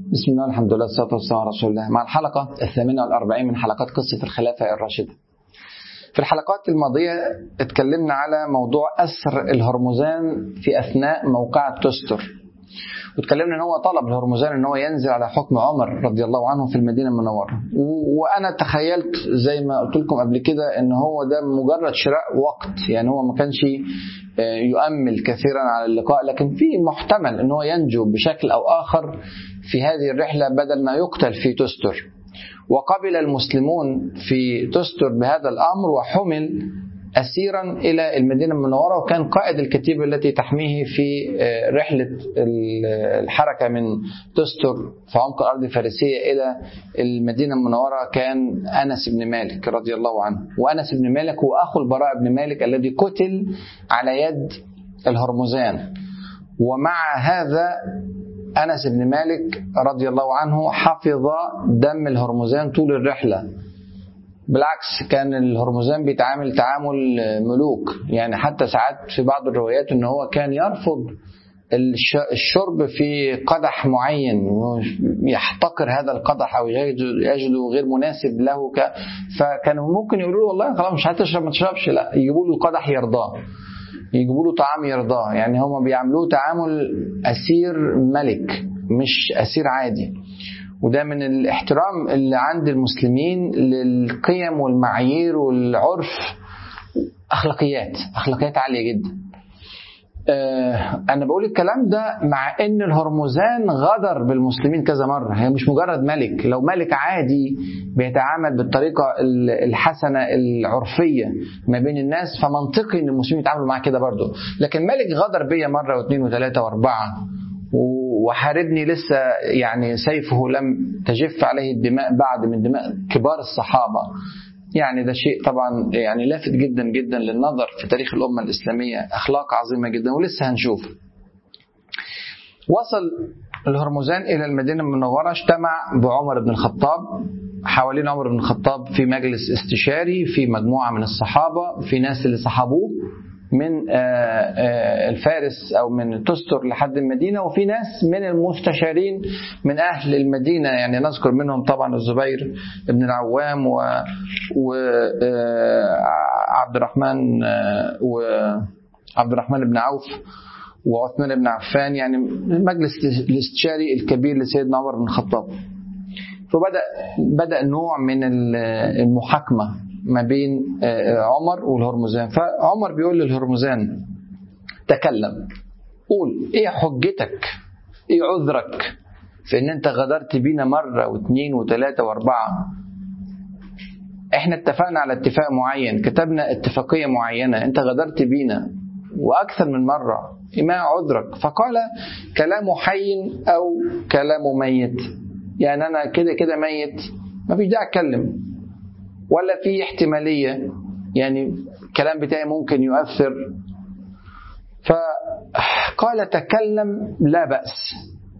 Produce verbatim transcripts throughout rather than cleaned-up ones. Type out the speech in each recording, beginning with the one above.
بسم الله الحمد لله والصلاة والسلام على رسول الله. مع الحلقة الثامنة والأربعين من حلقات قصة الخلافة الراشدة. في الحلقات الماضية اتكلمنا على موضوع أسر الهرمزان في أثناء موقعة تستر، واتكلمنا ان هو طلب الهرمزان ان هو ينزل على حكم عمر رضي الله عنه في المدينة المنورة، وانا تخيلت زي ما قلت لكم قبل كده ان هو ده مجرد شراء وقت، يعني هو ما كانش يؤمل كثيرا على اللقاء، لكن في محتمل ان هو ينجو بشكل او اخر في هذه الرحلة بدل ما يقتل في تستر. وقبل المسلمون في تستر بهذا الامر وحمل أسيرا إلى المدينة المنورة، وكان قائد الكتيبة التي تحميه في رحلة الحركة من تستر في عمق الأرض الفارسية إلى المدينة المنورة كان أنس بن مالك رضي الله عنه. وأنس بن مالك هو أخو البراء بن مالك الذي قتل على يد الهرمزان. ومع هذا أنس بن مالك رضي الله عنه حفظ دم الهرمزان طول الرحلة، بالعكس كان الهرمزان بيتعامل تعامل ملوك، يعني حتى ساعات في بعض الروايات ان هو كان يرفض الشرب في قدح معين، يحتقر هذا القدح او يجده غير مناسب له، فكانوا ممكن يقولوا له والله خلاص مش هتشرب ما تشربش، لا يجيبوا له قدح يرضاه، يجيبوا له طعام يرضاه، يعني هم بيعملوه تعامل اسير ملك مش اسير عادي. وده من الاحترام اللي عند المسلمين للقيم والمعايير والعرف، أخلاقيات أخلاقيات عالية جدا. أنا بقول الكلام ده مع أن الهرمزان غدر بالمسلمين كذا مرة، هي مش مجرد ملك، لو ملك عادي بيتعامل بالطريقة الحسنة العرفية ما بين الناس فمنطقي أن المسلمين يتعاملوا معاه كده برضو، لكن ملك غدر بيا مرة واثنين وثلاثة واربعة وحاربني لسه يعني سيفه لم تجف عليه الدماء بعد من دماء كبار الصحابة، يعني ده شيء طبعا يعني لافت جدا جدا للنظر في تاريخ الأمة الإسلامية، أخلاق عظيمة جدا ولسه هنشوف. وصل الهرمزان إلى المدينة المنورة، اجتمع بعمر بن الخطاب، حوالين عمر بن الخطاب في مجلس استشاري في مجموعة من الصحابة، في ناس اللي صحابوه من الفارس أو من تستر لحد المدينة، وفي ناس من المستشارين من أهل المدينة، يعني نذكر منهم طبعا الزبير بن العوام وعبد الرحمن وعبد الرحمن بن عوف وعثمان بن عفان، يعني المجلس الاستشاري الكبير لسيدنا عمر بن الخطاب. فبدأ بدأ نوع من المحاكمة ما بين عمر والهرمزان. فعمر بيقول للهرمزان تكلم، قول ايه حجتك، ايه عذرك في ان انت غدرت بينا مرة واثنين وثلاثة واربعة، احنا اتفقنا على اتفاق معين، كتبنا اتفاقية معينة، انت غدرت بينا واكثر من مرة، ما عذرك؟ فقال كلام حي او كلام ميت، يعني انا كده كده ميت ما فيش داعي اتكلم، ولا في احتمالية يعني الكلام بتاعي ممكن يؤثر. فقال تكلم لا بأس،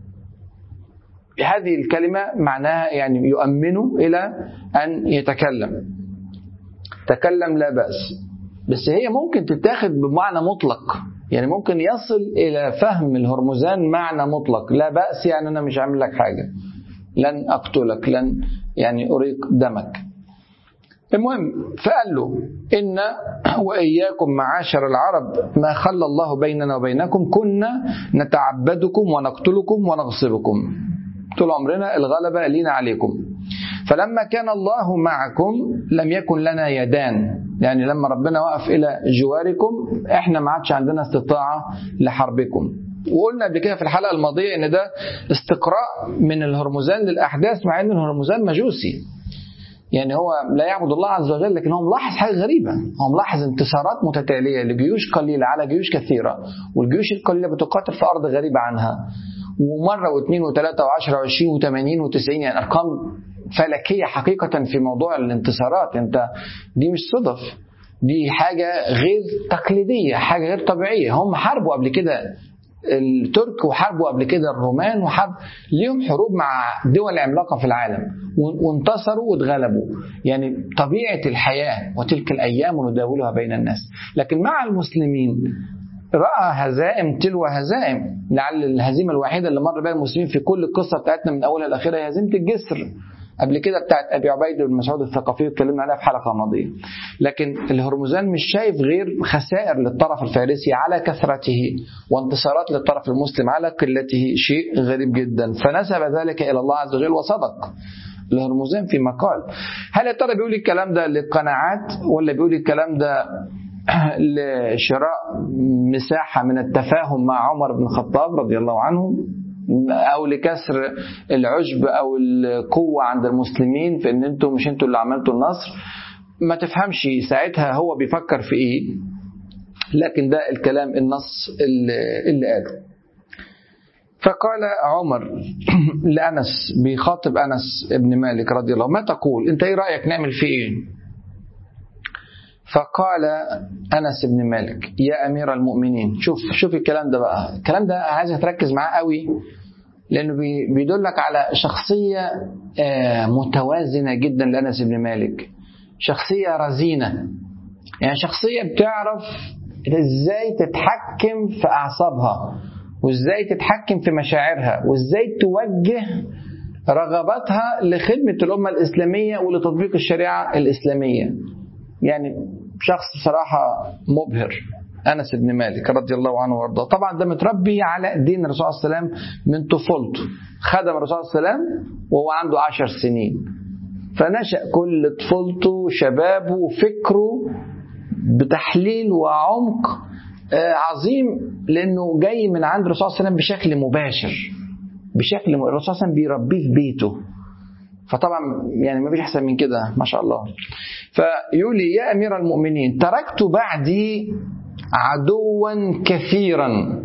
هذه الكلمة معناها يعني يؤمنه إلى أن يتكلم، تكلم لا بأس، بس هي ممكن تتاخد بمعنى مطلق، يعني ممكن يصل إلى فهم الهرمزان معنى مطلق، لا بأس يعني أنا مش عامل لك حاجة، لن أقتلك، لن يعني أريق دمك. المهم فقال له إن وإياكم معاشر العرب ما خلى الله بيننا وبينكم كنا نتعبدكم ونقتلكم ونغصبكم، طول عمرنا الغلبة لينا عليكم، فلما كان الله معكم لم يكن لنا يدان، يعني لما ربنا وقف إلى جواركم احنا ما عادش عندنا استطاعة لحربكم. وقلنا قبل كده في الحلقة الماضية إن ده استقراء من الهرمزان للأحداث، مع أن الهرمزان مجوسي، يعني هو لا يعبد الله عز وجل، لكن هو ملاحظ حاجة غريبة، هو ملاحظ انتصارات متتالية لجيوش قليلة على جيوش كثيرة، والجيوش القليلة بتقاتل في أرض غريبة عنها، ومرة واثنين وثلاثة وعشرة وعشرين وثمانين وتسعين، يعني أرقام فلكية حقيقة في موضوع الانتصارات. انت دي مش صدف، دي حاجة غير تقليدية، حاجة غير طبيعية. هم حاربوا قبل كده الترك وحاربوا قبل كده الرومان، وحارب ليهم حروب مع دول عملاقة في العالم وانتصروا واتغلبوا، يعني طبيعة الحياة وتلك الأيام نداولها بين الناس. لكن مع المسلمين رأى هزائم تلو هزائم. لعل الهزيمة الوحيدة اللي مر بها المسلمين في كل القصة بتاعتنا من أولها لآخرها هي هزيمة الجسر، قبل كده بتاعت أبي عبيدة بن مسعود الثقفي اتكلمنا عليها في حلقة ماضية. لكن الهرمزان مش شايف غير خسائر للطرف الفارسي على كثرته وانتصارات للطرف المسلم على قلته، شيء غريب جدا، فنسب ذلك إلى الله عز وجل وصدق الهرمزان في مقال. هل يا ترى بيقول الكلام ده للقناعات ولا بيقول الكلام ده لشراء مساحة من التفاهم مع عمر بن الخطاب رضي الله عنه، أو لكسر العجب أو القوة عند المسلمين في أن أنتم مش أنتم اللي عملتوا النصر؟ ما تفهمش ساعتها هو بيفكر في إيه، لكن ده الكلام النص اللي, اللي قاله. فقال عمر لأنس، بيخاطب أنس ابن مالك رضي الله عنه، ما تقول أنت إيه رأيك نعمل في إيه؟ فقال أنس بن مالك يا أمير المؤمنين، شوف شوف الكلام ده بقى، الكلام ده عايز تركز معاه قوي، لأنه بيدلك على شخصية متوازنة جدا لأنس بن مالك، شخصية رزينة، يعني شخصية بتعرف إزاي تتحكم في أعصابها، وإزاي تتحكم في مشاعرها، وإزاي توجه رغباتها لخدمة الأمة الإسلامية ولتطبيق الشريعة الإسلامية. يعني شخص بصراحة مبهر أنس بن مالك رضي الله عنه وارضاه. طبعا ده متربي على دين الرسول صلى الله عليه وسلم من طفولته، خدم الرسول صلى الله عليه وسلم وهو عنده عشر سنين، فنشأ كل طفولته شبابه وفكره بتحليل وعمق عظيم، لأنه جاي من عند الرسول صلى الله عليه وسلم بشكل مباشر، بشكل م... الرسول صلى الله عليه وسلم بيربيه في بيته، فطبعا يعني ما فيش أحسن من كده ما شاء الله. فيقول لي يا أمير المؤمنين تركت بعدي عدوا كثيرا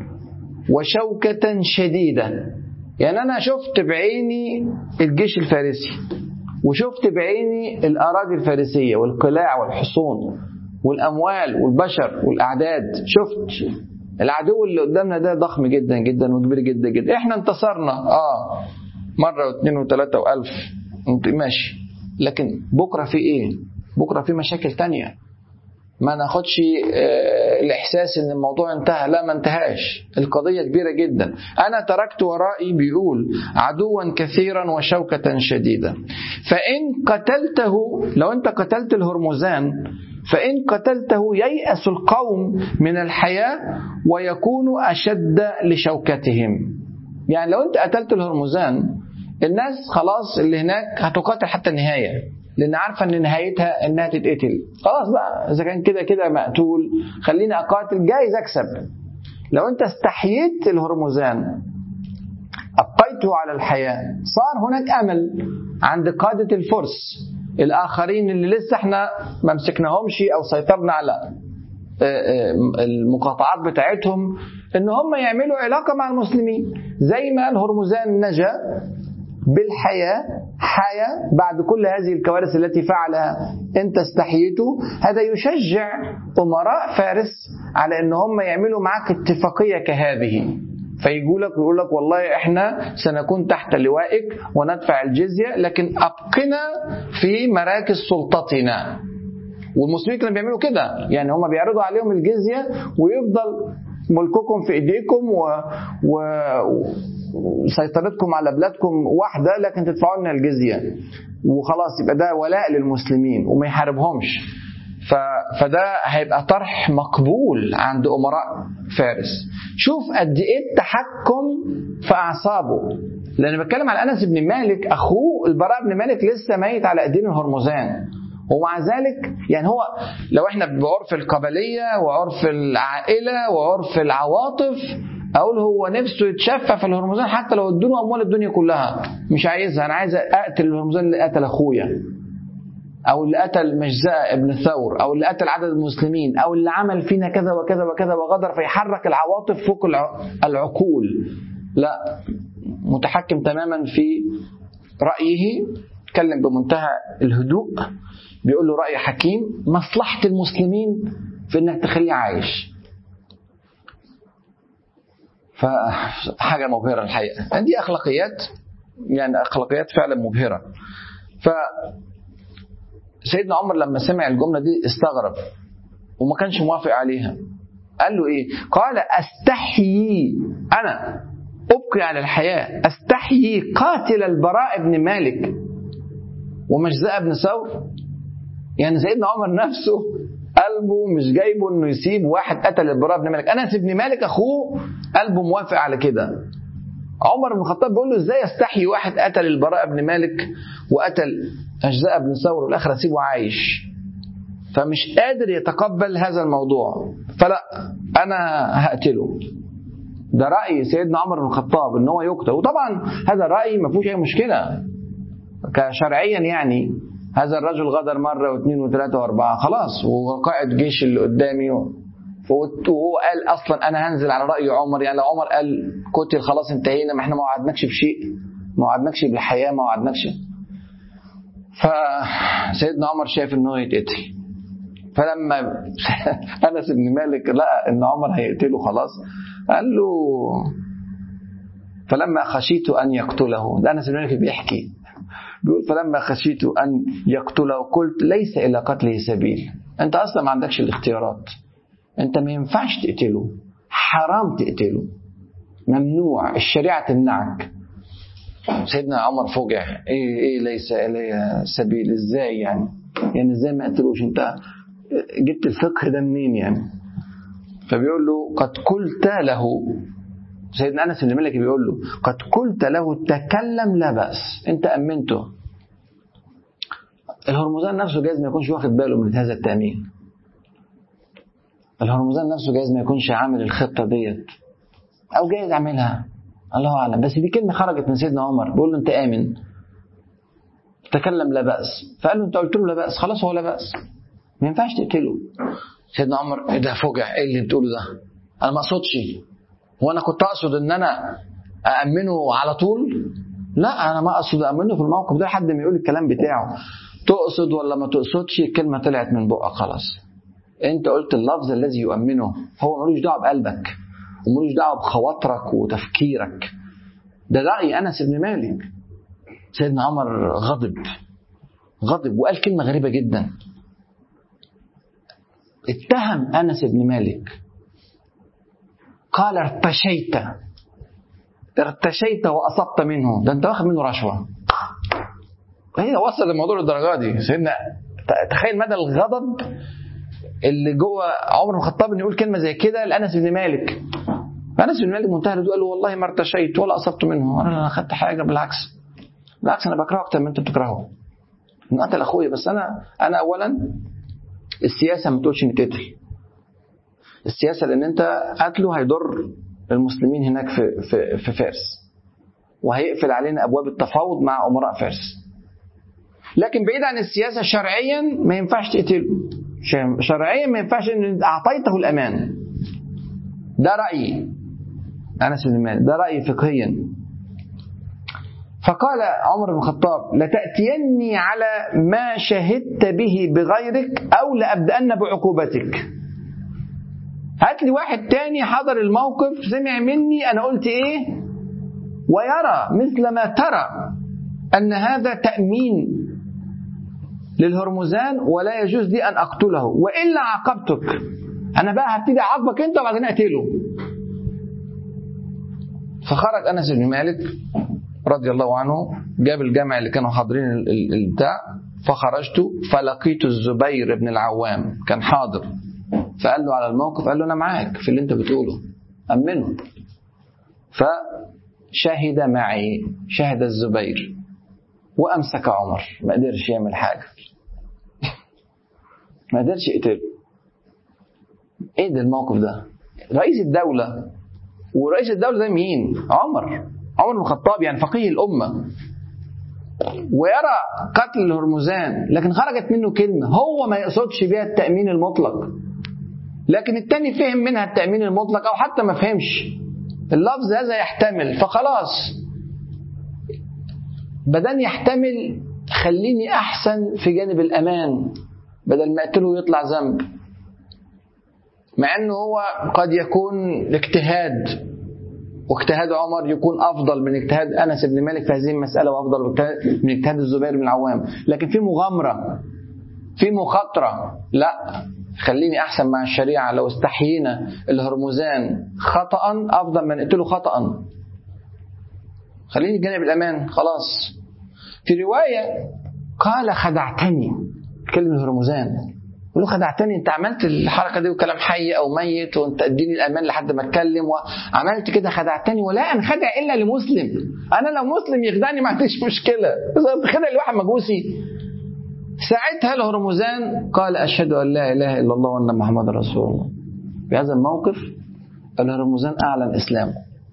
وشوكة شديدة، يعني أنا شفت بعيني الجيش الفارسي، وشفت بعيني الأراضي الفارسية والقلاع والحصون والأموال والبشر والأعداد، شفت العدو اللي قدامنا ده ضخم جدا جدا وكبير جدا جدا. احنا انتصرنا اه مرة واثنين وثلاثة وألف ماشي، لكن بكرة في ايه؟ بكرة في مشاكل تانية، ما ناخدش اه الإحساس ان الموضوع انتهى، لا ما انتهاش، القضية كبيرة جدا. أنا تركت ورائي بيقول عدوا كثيرا وشوكة شديدة، فإن قتلته، لو أنت قتلت الهرمزان فإن قتلته ييأس القوم من الحياة ويكون أشد لشوكتهم. يعني لو أنت قتلت الهرمزان الناس خلاص اللي هناك هتقاتل حتى النهاية، لأن عارفة أن نهايتها أنها تتقتل، خلاص بقى إذا كان كده كده مقتول خليني أقاتل جايز أكسب. لو أنت استحييت الهرمزان أبقيته على الحياة صار هناك أمل عند قادة الفرس الآخرين اللي لسه احنا ما مسكناهمش أو سيطرنا على المقاطعات بتاعتهم، إن هم يعملوا علاقة مع المسلمين، زي ما الهرمزان نجا بالحياة حياة بعد كل هذه الكوارث التي فعلها أنت استحييته. هذا يشجع أمراء فارس على أن هم يعملوا معك اتفاقية كهذه، فيقول لك ويقول لك والله احنا سنكون تحت لوائك وندفع الجزية، لكن أبقنا في مراكز سلطتنا. والمسلمين كانوا بيعملوا كده، يعني هم بيعرضوا عليهم الجزية ويفضل ملككم في ايديكم و... و... وسيطرتكم على بلادكم واحدة، لكن تدفعوا لنا الجزية وخلاص، يبقى ده ولاء للمسلمين وما يحاربهمش. ف... فده هيبقى طرح مقبول عند أمراء فارس. شوف قد ايه التحكم في أعصابه، لأن بتكلم على أنس بن مالك، أخوه البراء بن مالك لسه ميت على أيدين الهرمزان، ومع ذلك يعني هو لو احنا بعرف القبلية وعرف العائلة وعرف العواطف أقول هو نفسه يتشفى في الهرمزان حتى لو ادونه أموال الدنيا كلها مش عايزها، أنا عايز أقتل الهرمزان اللي قتل أخويا، أو اللي قتل مجزاء ابن ثور، أو اللي قتل عدد المسلمين، أو اللي عمل فينا كذا وكذا وكذا وغدر، فيحرك العواطف فوق العقول. لا، متحكم تماما في رأيه، يتكلم بمنتهى الهدوء، بيقول له رأي حكيم، مصلحة المسلمين في انك تخليه عايش. فحاجة مبهرة الحقيقة، دي أخلاقيات، يعني أخلاقيات فعلا مبهرة. فسيدنا عمر لما سمع الجملة دي استغرب وما كانش موافق عليها، قال له إيه؟ قال أستحيي أنا أبقي على الحياة، أستحيي قاتل البراء بن مالك ومجزاء بن ثور. يعني سيدنا عمر نفسه قلبه مش جايبه انه يسيب واحد قتل البراء بن مالك. انس بن مالك اخوه قلبه موافق على كده. عمر بن الخطاب بيقول له ازاي يستحي واحد قتل البراء بن مالك وقتل مجزاء بن ثور والاخر اسيبه عايش؟ فمش قادر يتقبل هذا الموضوع، فلا انا هقتله. ده رأي سيدنا عمر بن الخطاب ان هو يقتل، وطبعا هذا الرأي ما فيهوش اي مشكلة كشرعيا. يعني هذا الرجل غدر مرة واثنين وثلاثة واربعة، خلاص وقائد جيش اللي قدامي، وهو قال اصلا انا هنزل على رأي عمر. يعني لو عمر قال قتل خلاص انتهينا، ما احنا ما وعدناكش بشيء، ما وعدناكش بالحياة، ما وعدناكش. فسيدنا عمر شايف انه يتقتل. فلما أنس بن مالك لقى ان عمر هيقتله خلاص، قال له فلما خشيت ان يقتله. ده أنس بن مالك بيحكي، بيقول فلما خشيت أن يقتله قلت ليس إلى قتله سبيل. أنت أصلا ما عندكش الاختيارات، أنت ما ينفعش تقتله، حرام تقتله، ممنوع، الشريعة تمنعك. سيدنا عمر فوجع، إيه إيه ليس إليه سبيل؟ إزاي يعني؟ يعني إزاي ما قتلوش؟ أنت جبت الفقه ده منين يعني؟ فبيقول له قد قلت له، سيدنا أنس بن مالك بيقول له قد قلت له تكلم لا بأس، أنت أمنته. الهرمزان نفسه جايز ما يكونش واخد باله من هذا التأمين، الهرمزان نفسه جايز ما يكونش عامل الخطة ديت، أو جايز عاملها الله أعلم، بس دي كلمة خرجت من سيدنا عمر بيقول له أنت آمن، تكلم لا بأس. فقال له أنت قلت له لا بأس، خلاص هو لا بأس، ما ينفعش تقتله. سيدنا عمر إيه ده؟ فوجع، إيه اللي بتقوله ده؟ أنا ما أقصدش، هو أنا كنت أقصد إن أنا أأمنه على طول؟ لا، أنا ما أقصد أأمنه في الموقف ده، حد ما يقول الكلام بتاعه، تقصد ولا ما تقصدش، الكلمة طلعت من بقى خلاص. أنت قلت اللفظ الذي يؤمنه، هو ملوش دعوة بقلبك وملوش دعوة بخواطرك وتفكيرك، ده رأي أنس بن مالك. سيدنا عمر غضب غضب وقال كلمة غريبة جدا، اتهم أنس بن مالك، قال ارتشيت ارتشيت وأصبت منه، ده أنت واخد منه رشوة. هي وصل الموضوع للدرجة دي. سيدنا تخيل مدى الغضب اللي جوه عمر بن الخطاب ان يقول كلمة زي كده لأنس بن مالك. أنس بن مالك منتهى الهدوء، قال له والله ما ارتشيت ولا أصبت منه، أنا لا أخذت حاجة، بالعكس بالعكس أنا بكرهه أكتر من أنت بتكرهه، إنه قتل أخويا. بس أنا أنا أولا السياسة ما تقولش نتقتل، السياسة لأن أنت قتله هيضر المسلمين هناك في في في فارس، وهيقفل علينا أبواب التفاوض مع أمراء فارس. لكن بعيد عن السياسة، شرعيا ما ينفعش تقتله، شرعيا ما ينفعش ان اعطيته الامان. ده رأيي أنس بن مالك، ده رأيي فقهيا. فقال عمر بن الخطاب لتأتيني على ما شهدت به بغيرك أو لأبدأن بعقوبتك. هات لي واحد تاني حضر الموقف سمع مني أنا قلت إيه ويرى مثل ما ترى أن هذا تأمين للهرمزان ولا يجوز لي أن أقتله، وإلا عاقبتك. أنا بقى هبتدي أعاقبك أنت وبعدين أقتله. فخرج أنس بن مالك رضي الله عنه، جاب الجمع اللي كانوا حاضرين البتاع، فخرجت فلقيت الزبير بن العوام كان حاضر، فقال له على الموقف، قال له أنا معاك في اللي أنت بتقوله، أمنه. فشهد معي، شهد الزبير، وأمسك عمر، ما قدرش يعمل حاجة، ما قدرش يقتله. ايه ده الموقف ده؟ رئيس الدولة، ورئيس الدولة ده مين؟ عمر عمر بن الخطاب، يعني فقيه الأمة، ويرى قتل الهرمزان، لكن خرجت منه كلمة هو ما يقصدش بها التأمين المطلق، لكن التاني فهم منها التأمين المطلق، أو حتى ما فهمش اللفظ هذا يحتمل، فخلاص بدل يحتمل خليني أحسن في جانب الأمان بدل ما أقتله يطلع ذنب، مع أنه هو قد يكون الاجتهاد، واجتهاد عمر يكون أفضل من اجتهاد أنس بن مالك في هذه المسألة، وأفضل من اجتهاد الزبير بن العوام، لكن في مغامرة، في مخاطرة، لا خليني أحسن مع الشريعة لو استحيينا الهرمزان خطأ أفضل من نقتله خطأ. خليني جانب الأمان خلاص. في رواية قال خدعتني، كلمة هرمزان، يقول له خدعتني، انت عملت الحركة دي وكلام حي أو ميت وانت اديني الأمان لحد ما اتكلم وعملت كده، خدعتني ولا أنخدع إلا لمسلم. أنا لو مسلم يخدعني ما عنديش مشكلة، بس خدع لواحد مجوسي. ساعتها الهرمزان قال أشهد أن لا إله إلا الله وأن محمد رسول الله. في هذا الموقف الهرمزان أعلن إسلامه.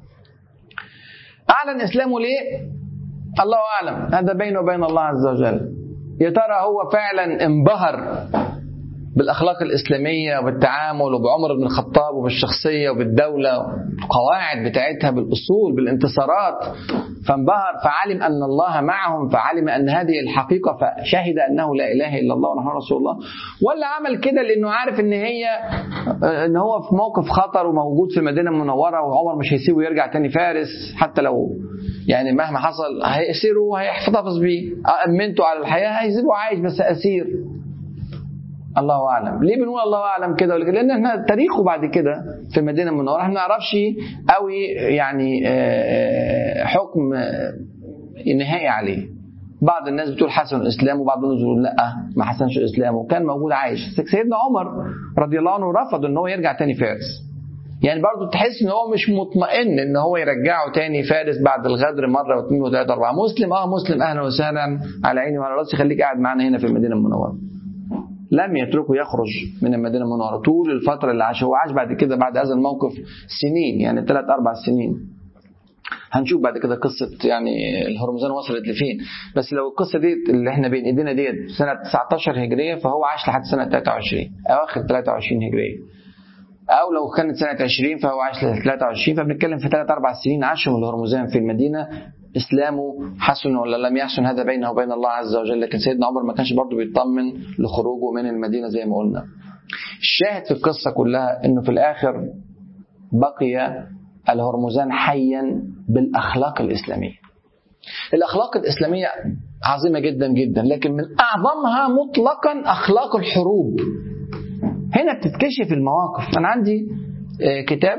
أعلن إسلامه ليه؟ الله أعلم، هذا بينه وبين الله عز وجل. يا ترى هو فعلا انبهر بالأخلاق الإسلامية وبالتعامل وبعمر بن الخطاب وبالشخصية وبالدولة والقواعد بتاعتها بالأصول بالانتصارات، فانبهر فعلم أن الله معهم، فعلم أن هذه الحقيقة فشهد أنه لا إله إلا الله وأنه رسول الله، ولا عمل كده لأنه عارف أن هي أن هو في موقف خطر وموجود في المدينة المنورة وعمر مش هيسيبه يرجع تاني فارس، حتى لو يعني مهما حصل هيأسره وهيحتفظ بيه، أمنته على الحياة هيسيبه عايش بس أسير. الله أعلم. ليه بنقول الله أعلم كده؟ لأن احنا تاريخه بعد كده في المدينة المنورة احنا ما نعرفش قوي يعني حكم نهائي عليه. بعض الناس بتقول حسن الإسلام وبعض الناس بتقول لا ما حسنش الإسلام وكان موجود عايش. سيدنا عمر رضي الله عنه رفض ان هو يرجع تاني فارس، يعني برضو تحس ان هو مش مطمئن ان هو يرجعه تاني فارس بعد الغدر مرة واثنين وثلاثة واربعة. مسلم اه مسلم اهلا وسهلا على عيني وعلى راسي، خليك قاعد معنا هنا في المدينة المنورة. لم يتركه يخرج من المدينة المنورة طول الفترة اللي عاش. هو عاش بعد كده بعد هذا الموقف سنين، يعني ثلاث أربع سنين. هنشوف بعد كده قصة يعني الهرمزان وصلت لفين. بس لو القصة دي اللي احنا بين ايدينا ديت سنة تسعة عشر هجرية، فهو عاش لحد سنة ثلاثة وعشرين أواخر ثلاثة وعشرين هجرية، أو لو كانت سنة عشرين فهو عاش لحد ثلاثة وعشرين. فبنتكلم في ثلاث أربع سنين عاشهم الهرمزان في المدينة. إسلامه حسن ولا لم يحسن هذا بينه وبين الله عز وجل، لكن سيدنا عمر ما كانش برضه بيطمن لخروجه من المدينة زي ما قلنا. الشاهد في القصة كلها إنه في الآخر بقي الهرمزان حيا بالأخلاق الإسلامية. الأخلاق الإسلامية عظيمة جدا جدا، لكن من أعظمها مطلقا أخلاق الحروب. هنا بتتكشف المواقف. أنا عندي كتاب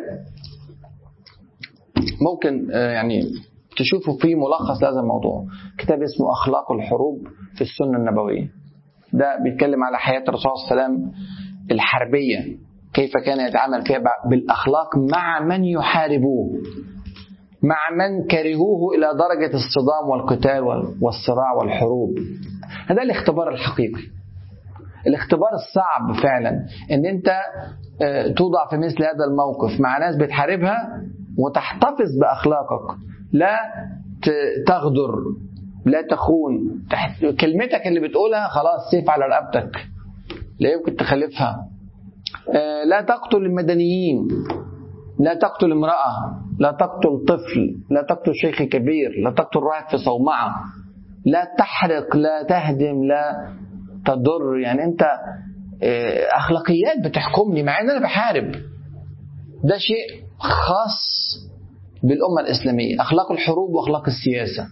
ممكن يعني تشوفوا فيه ملخص لهذا الموضوع، كتاب اسمه أخلاق الحروب في السنة النبوية. ده بيتكلم على حياة الرسول صلى الله عليه وسلم الحربية، كيف كان يتعامل فيها بالأخلاق مع من يحاربوه، مع من كرهوه إلى درجة الصدام والقتال والصراع والحروب. هذا الاختبار الحقيقي، الاختبار الصعب فعلا، ان انت توضع في مثل هذا الموقف مع ناس بتحاربها وتحتفظ بأخلاقك، لا تغدر، لا تخون، كلمتك اللي بتقولها خلاص سيف على رقبتك لا يمكن تخلفها، لا تقتل المدنيين، لا تقتل امرأة، لا تقتل طفل، لا تقتل شيخ كبير، لا تقتل راهب في صومعة، لا تحرق، لا تهدم، لا تضر. يعني انت اخلاقيات بتحكمني مع ان انا بحارب. ده شيء خاص بالأمة الإسلامية، أخلاق الحروب وأخلاق السياسة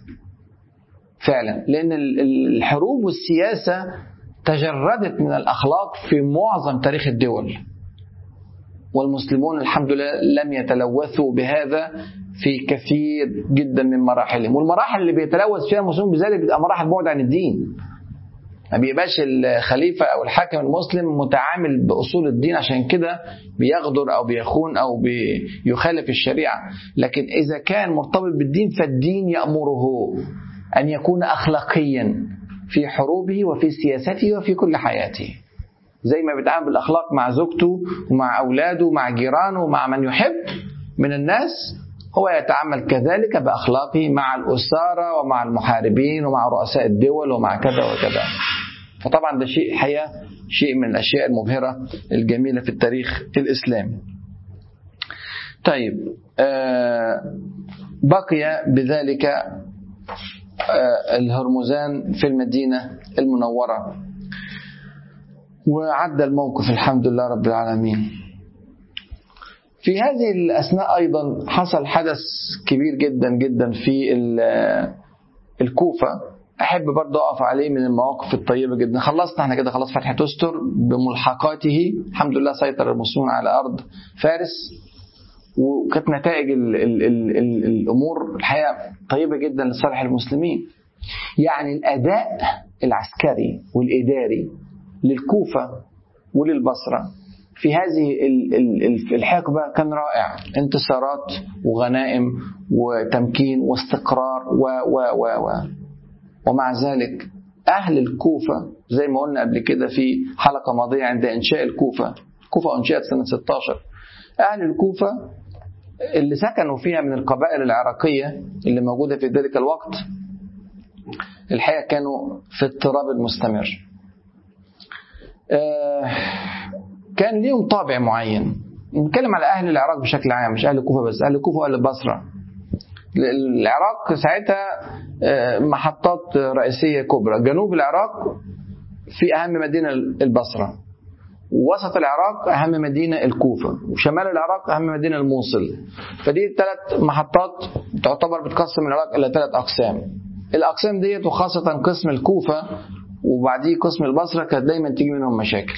فعلا، لأن الحروب والسياسة تجردت من الأخلاق في معظم تاريخ الدول، والمسلمون الحمد لله لم يتلوثوا بهذا في كثير جدا من مراحلهم. والمراحل اللي بيتلوث فيها المسلمون بذلك بتبقى مراحل بعد عن الدين، ما بيبقاش الخليفة أو الحاكم المسلم متعامل بأصول الدين، عشان كده بيغدر أو بيخون أو بيخالف الشريعة. لكن إذا كان مرتبط بالدين فالدين يأمره أن يكون أخلاقيا في حروبه وفي سياسته وفي كل حياته، زي ما بيتعامل بالأخلاق مع زوجته ومع أولاده ومع جيرانه ومع من يحب من الناس، هو يتعامل كذلك بأخلاقه مع الأسارة ومع المحاربين ومع رؤساء الدول ومع كذا وكذا. فطبعا ده شيء حقيقة شيء من الأشياء المبهرة الجميلة في التاريخ الإسلامي. طيب آه بقي بذلك آه الهرمزان في المدينة المنورة، وعدى الموقف الحمد لله رب العالمين. في هذه الأثناء أيضا حصل حدث كبير جدا جدا في الكوفة، أحب برضه أقف عليه من المواقف الطيبة جدا. خلصنا احنا كده خلاص فتح تستر بملحقاته، الحمد لله سيطر المسلمون على أرض فارس، وكانت نتائج ال ال ال ال الأمور الحقيقة طيبة جدا لصالح المسلمين. يعني الأداء العسكري والإداري للكوفة وللبصرة في هذه الحقبة كان رائع، انتصارات وغنائم وتمكين واستقرار و و و و ومع ذلك أهل الكوفة زي ما قلنا قبل كده في حلقة ماضية عند إنشاء الكوفة، الكوفة أنشئت سنة ستة عشر، أهل الكوفة اللي سكنوا فيها من القبائل العراقية اللي موجودة في ذلك الوقت الحقيقة كانوا في اضطراب مستمر. آه كان ليهم طابع معين. نتكلم على أهل العراق بشكل عام، مش أهل الكوفة بس، أهل الكوفة وأهل البصرة. العراق ساعتها محطات رئيسية كبرى، جنوب العراق في أهم مدينة البصرة، ووسط العراق أهم مدينة الكوفة، وشمال العراق أهم مدينة الموصل. فدي ثلاث محطات تعتبر بتقسم العراق إلى ثلاث أقسام. الأقسام ديت وخاصة قسم الكوفة وبعديه قسم البصرة كانت دايما تيجي منهم مشاكل،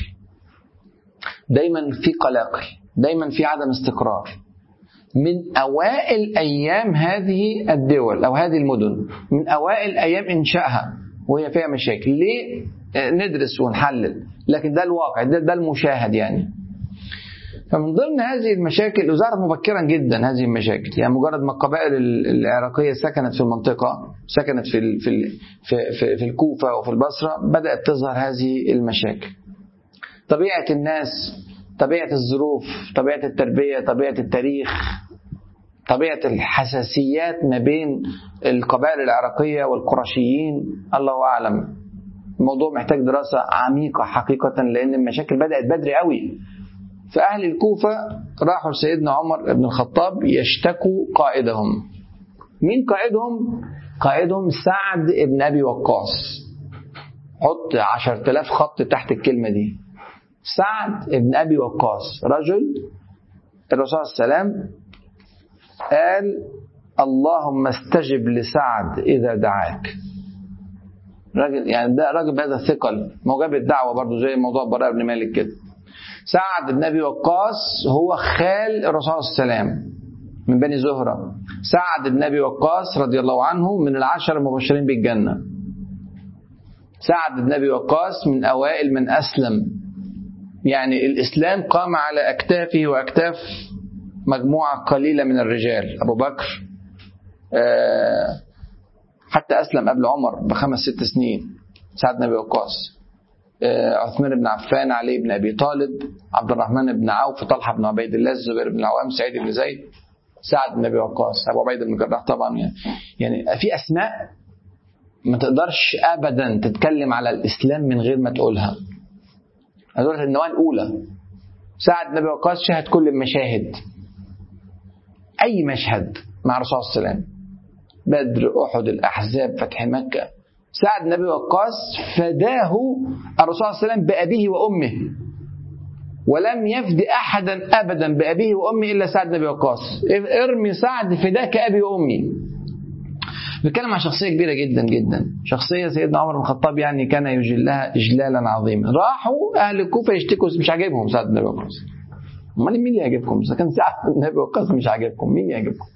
دايما في قلاقل، دايما في عدم استقرار. من أوائل أيام هذه الدول أو هذه المدن، من أوائل أيام إنشائها وهي فيها مشاكل. ليه؟ ندرس ونحلل، لكن ده الواقع، ده, ده المشاهد يعني. فمن ضمن هذه المشاكل وظهرت مبكرا جدا هذه المشاكل، يعني مجرد ما القبائل العراقية سكنت في المنطقة، سكنت في في في في الكوفة وفي البصرة، بدأت تظهر هذه المشاكل. طبيعة الناس، طبيعة الظروف، طبيعة التربية، طبيعة التاريخ، طبيعة الحساسيات ما بين القبائل العراقية والقرشيين، الله أعلم. الموضوع محتاج دراسة عميقة حقيقة، لأن المشاكل بدأت بدري قوي. فأهل الكوفة راحوا لسيدنا عمر بن الخطاب يشتكوا قائدهم. مين قائدهم؟ قائدهم سعد بن أبي وقاص. حط عشرة آلاف خط تحت الكلمة دي. سعد بن أبي وقاص رجل الرسول صلى الله عليه وسلم قال اللهم استجب لسعد إذا دعاك. راجل يعني ده راجل بهذا الثقل، مجاب الدعوة برضو زي موضوع براء بن مالك كده. سعد بن أبي وقاص هو خال الرسول صلى الله عليه وسلم من بني زهرة. سعد بن أبي وقاص رضي الله عنه من العشر المبشرين بالجنة. سعد بن أبي وقاص من أوائل من أسلم، يعني الإسلام قام على أكتافه وأكتاف مجموعة قليلة من الرجال. أبو بكر حتى أسلم قبل عمر بخمس ست سنين سعد بن أبي وقاص، عثمان بن عفان، علي بن أبي طالب، عبد الرحمن بن عوف، طلحة بن عبيد الله، الزبير بن العوام، سعيد بن زيد، سعد بن أبي وقاص، أبو عبيدة بن الجراح طبعا. يعني, يعني في أسماء ما تقدرش أبدا تتكلم على الإسلام من غير ما تقولها. هذول النواة الأولى. سعد بن أبي وقاص شهد كل المشاهد، أي مشهد مع الرسول صلى الله عليه وسلم، بدر، أحد، الأحزاب، فتح مكة. سعد بن أبي وقاص فداه الرسول صلى الله عليه وسلم بأبيه وأمه، ولم يفد أحدا أبدا بأبيه وأمه إلا سعد بن أبي وقاص. ارمي سعد فداك أبي وأمي. بنتكلم عن شخصية كبيرة جدا جدا، شخصية سيدنا عمر بن الخطاب يعني كان يجلها إجلالا عظيما. راحوا أهل الكوفة يشتكوا، مش عاجبهم سعد بن أبي وقاص. امال مين اللي يعجبكم؟ إذا كان سعد بن أبي وقاص مش عاجبكم، مين يعجبكم؟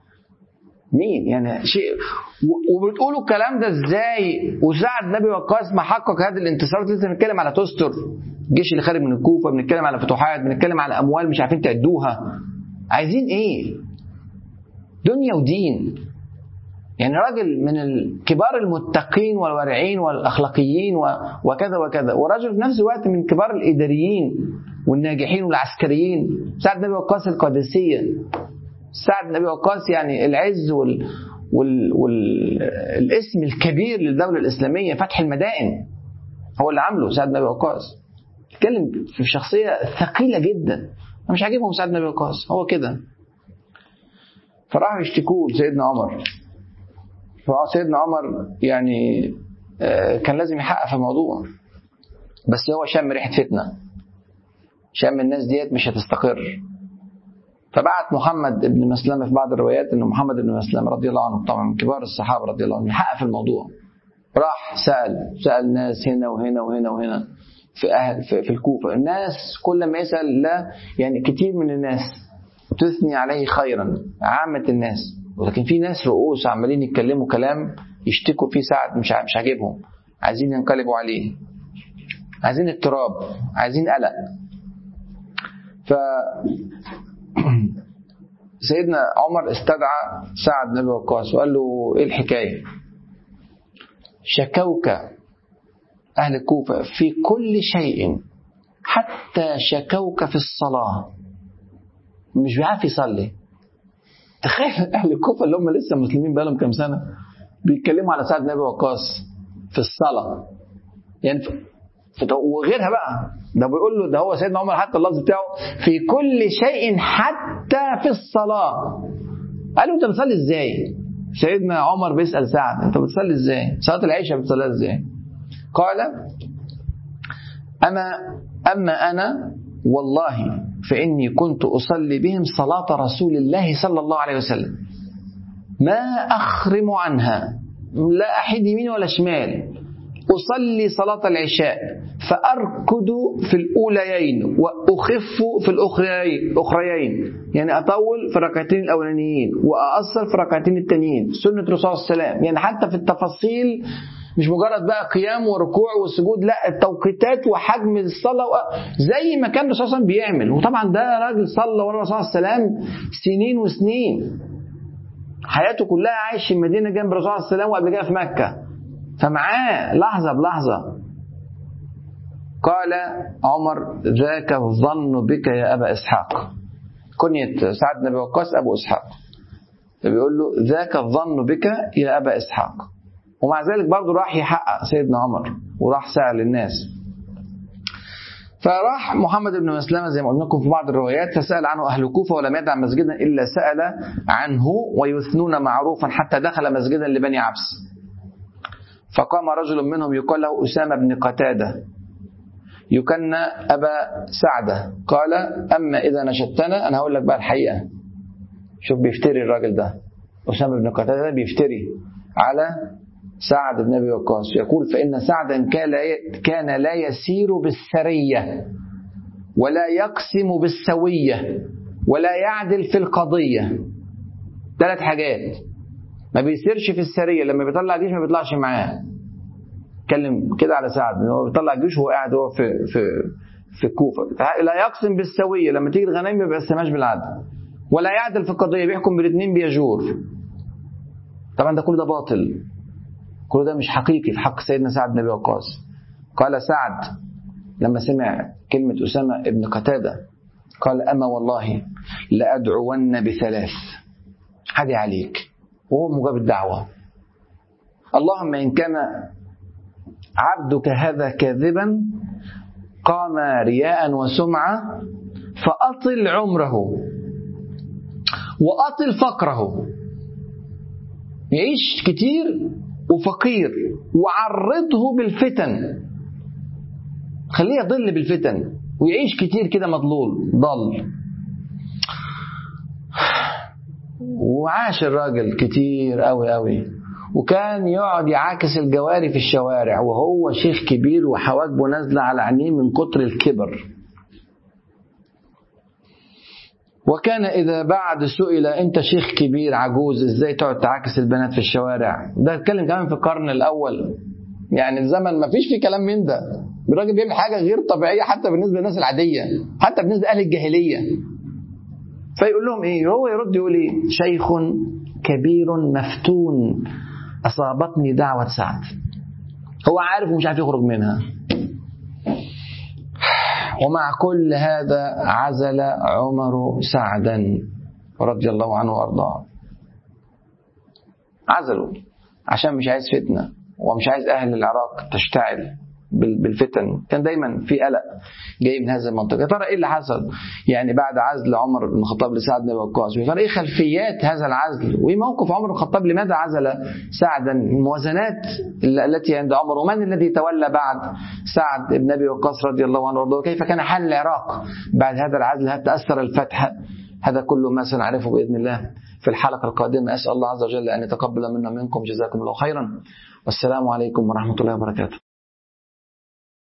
مين يعني شيء؟ وبتقولوا الكلام ده ازاي؟ وسعد بن أبي وقاص ما حقق هذه الانتصارات. لسه بنتكلم على تستر، الجيش اللي خارج من الكوفة، بنتكلم على فتوحات، بنتكلم على أموال مش عارفين تعدوها. عايزين ايه؟ دنيا ودين. يعني راجل من الكبار المتقين والورعين والأخلاقيين وكذا وكذا، ورجل في نفس الوقت من كبار الإداريين والناجحين والعسكريين. سعد بن أبي وقاص القادسية، سعد بن أبي وقاص يعني العز وال وال والاسم الكبير للدولة الإسلامية، فتح المدائن هو اللي عمله سعد بن أبي وقاص. تتكلم في شخصية ثقيلة جدا، مش عاجبهم سعد بن أبي وقاص، هو كده. فراحوا يشتكوا لسيدنا عمر. فسيدنا عمر يعني كان لازم يحقق في الموضوع، بس هو شم ريحة فتنة، شم الناس ديت مش هتستقر. فبعت محمد بن مسلمة في بعض الروايات انه محمد بن مسلمة رضي الله عنه طبعا من كبار الصحابة رضي الله عنه يحقق في الموضوع. راح سأل سأل ناس هنا وهنا وهنا وهنا في أهل في, في الكوفة. الناس كل ما يسأل لا يعني كتير من الناس تثني عليه خيرا عامة الناس، ولكن في ناس رؤوس عمالين يتكلموا كلام يشتكوا فيه سعد مش مش عاجبهم، عايزين ينقلبوا عليه، عايزين اضطراب، عايزين قلق. ف سيدنا عمر استدعى سعد بن أبي وقاص وقال له ايه الحكاية؟ شكوك أهل الكوفة في كل شيء حتى شكوك في الصلاة، مش بيعرف يصلي. تخيل أهل الكوفة اللي هم لسه مسلمين بقالهم كام سنة بيتكلموا على سعد بن أبي وقاص في الصلاة يعني في... وغيرها بقى. ده بيقول له ده هو سيدنا عمر حتى اللفظ بتاعه في كل شيء حتى في الصلاة. قالوا انت بتصلي ازاي؟ سيدنا عمر بيسأل سعد انت بتصلي ازاي؟ صلاة العشاء بتصليها ازاي؟ قال أما أما أنا والله فإني كنت أصلي بهم صلاة رسول الله صلى الله عليه وسلم ما أخرم عنها، لا أحد يمين ولا شمال. أصلي صلاة العشاء فأركض في الأوليين وأخف في الأخريين، يعني أطول في الركعتين الأولانيين وأقصر في الركعتين التانيين، سنة الرسول صلى الله عليه وسلم. يعني حتى في التفاصيل مش مجرد بقى قيام وركوع وسجود، لا التوقيتات وحجم الصلاة زي ما كان الرسول صلى الله عليه وسلم بيعمل. وطبعا ده راجل صلى ورا الرسول صلى الله عليه وسلم سنين وسنين، حياته كلها عايش في المدينة جنب الرسول صلى الله عليه وسلم وقبل كده في مكة، فمعاه لحظة بلحظة. قال عمر ذاك الظن بك يا أبا إسحاق، كنية سعد بن أبي وقاص أبو إسحاق، فبيقول له ذاك الظن بك يا أبا إسحاق. ومع ذلك برضه راح يحقق سيدنا عمر وراح سأل الناس. فراح محمد بن مسلمة زي ما قلنا لكم في بعض الروايات فسأل عنه أهل الكوفة ولم يدع مسجدا إلا سأل عنه ويثنون معروفا حتى دخل مسجدا لبني عبس. فقام رجل منهم يقال له أسامة بن قتادة يكنى أبا سعدة، قال أما إذا نشدتنا، أنا هقول لك بقى الحقيقة. شوف بيفتري الراجل ده، أسامة بن قتادة بيفتري على سعد بن أبي وقاص، يقول فإن سعدا كان لا يسير بالسرية ولا يقسم بالسوية ولا يعدل في القضية. ثلاث حاجات، ما بيسيرش في السرية، لما بيطلع جيش ما بيطلعش معاه. اتكلم كده على سعد، هو بيطلع جيش وهو قاعد هو في في في الكوفة. لا يقسم بالسوية، لما تيجي الغنائم ما بيقسمهاش بالعدل، ولا يعدل في القضية، بيحكم بالاثنين بيجور. طبعا ده كل ده باطل، كل ده مش حقيقي في حق سيدنا سعد بن أبي وقاص. قال سعد لما سمع كلمة أسامة بن قتادة قال أما والله لأدعون بثلاث، هدي عليك، وهو مجاب الدعوة. اللهم إن كان عبدك هذا كاذبا قام رياء وسمعة فأطل عمره وأطل فقره، يعيش كتير وفقير، وعرضه بالفتن، خليه يضل بالفتن ويعيش كتير كده مضلول ضل. وعاش الراجل كتير قوي قوي، وكان يقعد يعاكس الجواري في الشوارع وهو شيخ كبير وحواجبه نازله على عينيه من كتر الكبر. وكان إذا بعد سئل أنت شيخ كبير عجوز إزاي تقعد تعاكس البنات في الشوارع؟ ده اتكلم كمان في القرن الأول، يعني الزمن ما فيش فيه كلام من ده. الراجل بيعمل حاجة غير طبيعية حتى بالنسبة للناس العادية، حتى بالنسبة لأهل الجاهلية. فيقول لهم إيه؟ هو يرد يقول إيه؟ شيخ كبير مفتون أصابتني دعوة سعد. هو عارف ومش عارف يخرج منها. ومع كل هذا عزل عمر سعدا رضي الله عنه وارضاه، عزله عشان مش عايز فتنة ومش عايز أهل العراق تشتعل بالفتن. كان دايما في قلق جاي من هذه المنطقة. يا ترى ايه اللي حصل يعني بعد عزل عمر بن الخطاب لسعد بن وقاص؟ ويا ترى ايه خلفيات هذا العزل؟ وايه موقف عمر بن الخطاب؟ لماذا عزل سعدا؟ الموازنات التي عند عمر، ومن الذي تولى بعد سعد بن ابي وقاص رضي الله عنه وارضاه؟ وكيف كان حال العراق بعد هذا العزل؟ هل تأثر الفتح؟ هذا كله ما سنعرفه بإذن الله في الحلقة القادمة. أسأل الله عز وجل أن يتقبل منا منكم، جزاكم الله خيرا، والسلام عليكم ورحمة الله وبركاته.